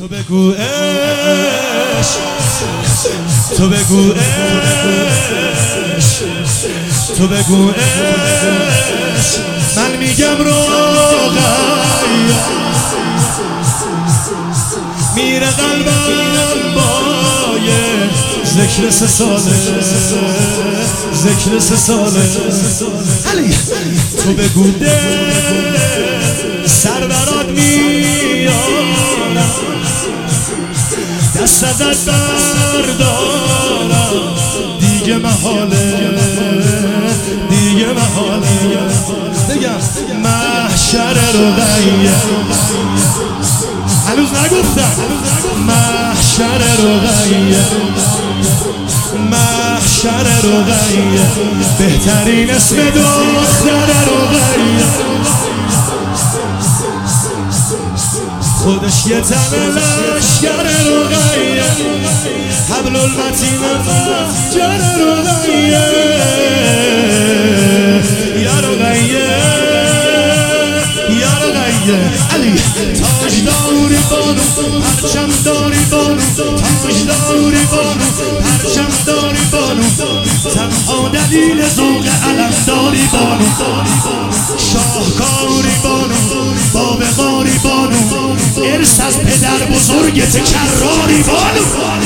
تو بگو عشق، تو بگو عشق، تو بگو عشق، من میگم روغن میره قلبم بای ذکر 3 ساله، ذکر 3 ساله. تو بگو دل سر برات میارم، دست ازت بردارم، دیگه محاله، دیگه محاله. بگم محشر رقیه، هنوز نگفتم محشر رقیه، محشر رقیه، بهترین اسم دختر رقیه. خودش یه تن لشگر رقیه، حبل المتین فجر رقیه، یا رقیه، یا رقیه. علی تاج داری بانو، پرچم داری بانو، تاج داری بانو، پرچم داری بانو، تنها دلیل ذوق علم داری بانو، شاهکاری بانو، باوقاری بانو، ارث از پدر بزرگت کراری بانو.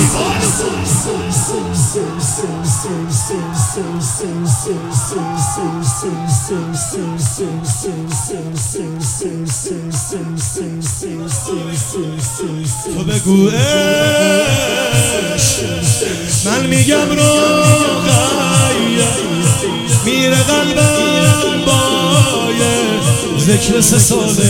تو بگو عشق، من میگم روغیه میره قلبم بای ذکر 3 ساله،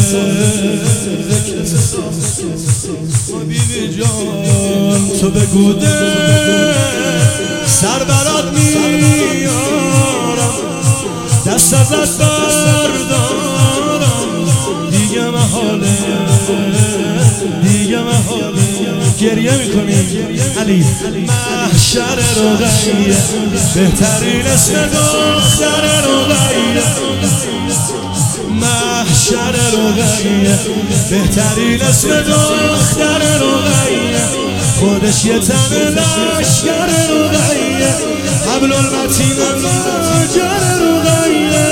بیبی جان. تو بگو دل سر برات میارم، دست ازت بردارم، دیگه محاله، دیگه محاله. گریه میکنیم علی محشر رقیه، بهترین اسم دختر رقیه، محشر رقیه، بهترین اسم دختر رقیه. خودش یه تن لشگر رقیه، حبل المتین فجر رقیه،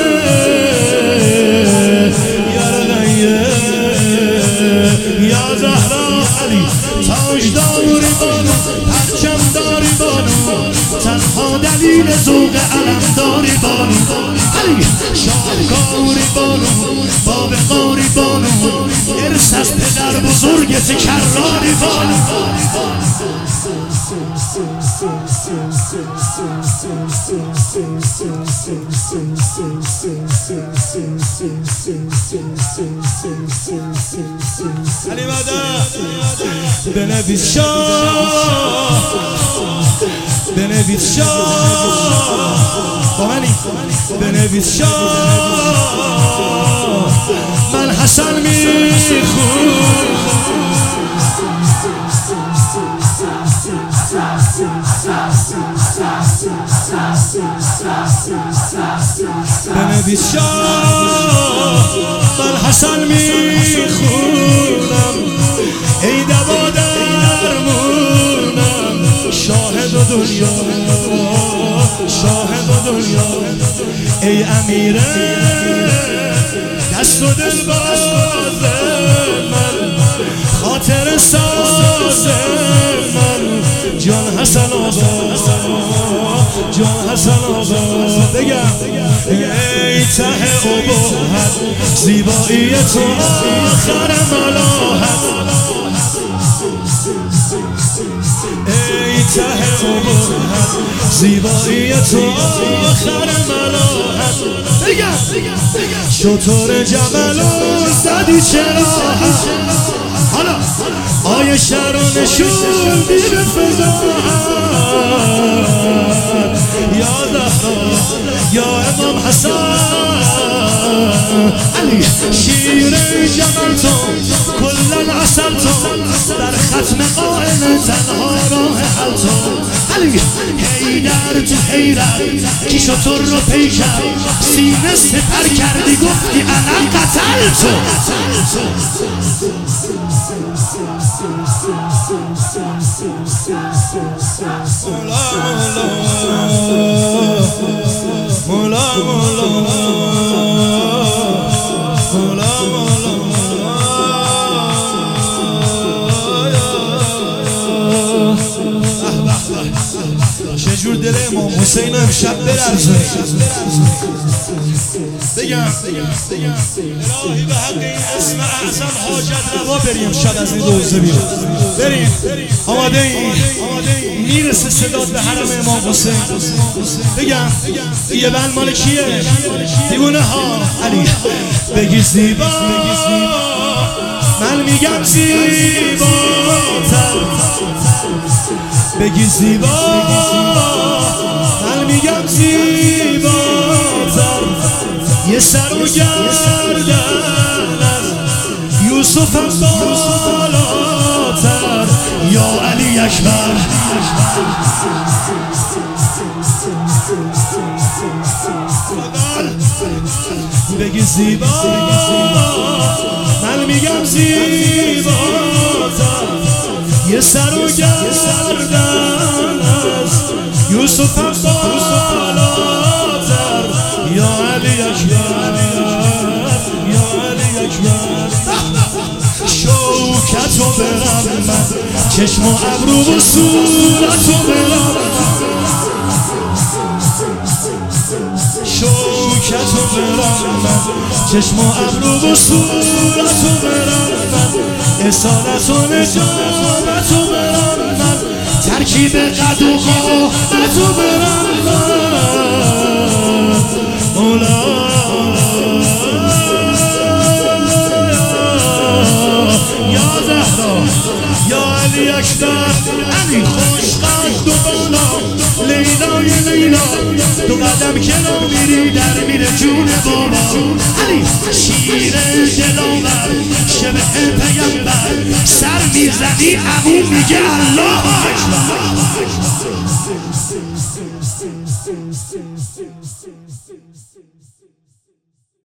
یا رقیه، یا زهرا. علی تاج داری بانو، پرچم داری بانو، تنها دلیل ذوق علم داری بانو. علی شاهکاری بانو، باوقاری بانو، ارث از پدر بزرگت کراری بانو. علی مدد بنویس شاه، بنویس شاه با منی، بنویس شاه، من حسن میخونم. بنویس شاه، من حسن میخونم، ای دوا درمونم، شاهد و دنیا، شاهد و دنیا. ای امیره دست و دل باز من، خاطر ساز من، جان حسن آقا، جان حسن آقا. بگم ای ته ابهت، زیبایی تو آخر ملاحت، ای ته ابهت، زیبایی تو آخر ملاحت. بگم شطور جمل زدی چرا، حالا آیشه رو نشوندی به فضاحت، یا زهرا، یا امام حسن. علی شیر جمل تو، کلن عسل تو، در ختم قائل تنها راه حل تو. علی حیدر تو حیرت، کی شطور رو پیکر، سینه سپر کردی گفتی انا قتل تو. چجور دل امام حسین امشب بررزه بگم الهی به حق این اسم اعظم حاجت روا بریم شب از این دوزه بیرون بریم آماده این میرسه صدات به حرم امام حسین بگم یه بند مال کیه دیوونه ها علی بگی زیبا من میگم زیبا بگی زیبا من میگم زیبا یه سر و گردن یوسف هم بالاتر یا علی اکبر بگی زیبا من میگم زیبا یه سر و گردن یوسف هم بالاتر یا علی اکبر یا علی اکبر شوکتو برم من چشم و ابرو و صورتو برم شوکتو برم من چشم و ابرو و صورتو برم من اصالت و نجابتو برم من ترکیب قد و قامتو برم من مولا یا زهرا یا علی اکبر علی خوشقد و بالا لیلای لیلا دو قدم که را میری در میره جون بابا علی شیر دلاور شبه پیمبر سر میزنی عمو میگه الله اکبر